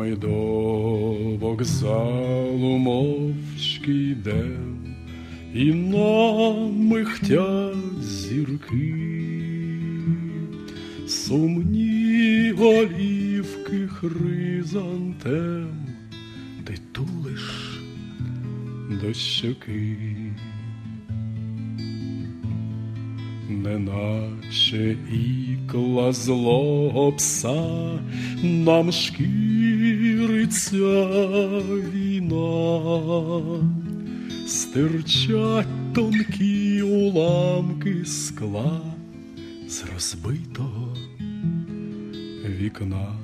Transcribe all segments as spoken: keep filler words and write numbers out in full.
ми до вокзалу мовчки йдем, і нам михтять зірки, сумні голівки хризантем ти тулиш до щоки. Неначе ікла злого пса нам шкіриться війна, стирчать тонкі уламки скла з розбитого вікна.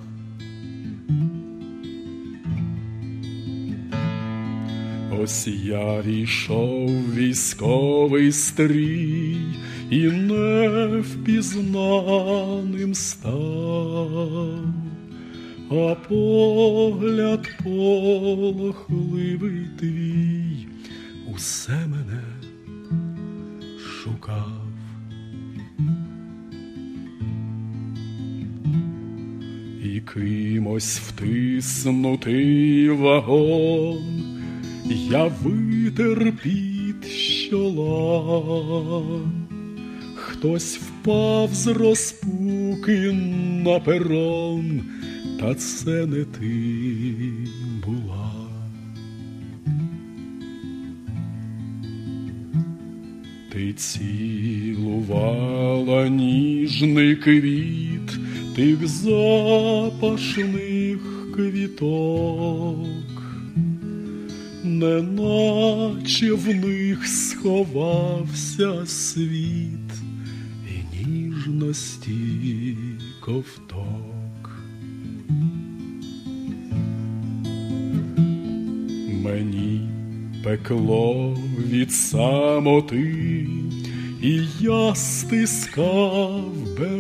Ось я війшов військовий стрій і невпізнаним став, а погляд полохливий твій усе мене шукав. І кимось втиснутий вагон я витер під чола. Хтось впав з розпуки на перон, та це не ти була. Ти цілувала ніжний квіт тих запашних квіток, неначе в них сховався світ і ніжності ковток. Мені пекло від самоти, і я стискав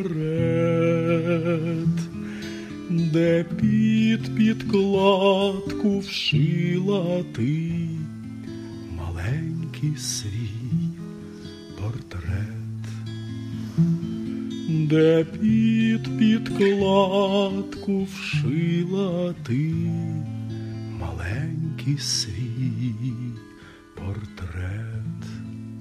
берет, де під підкладку вшила ти маленький свій портрет, де під підкладку вшила ти маленький свій портрет.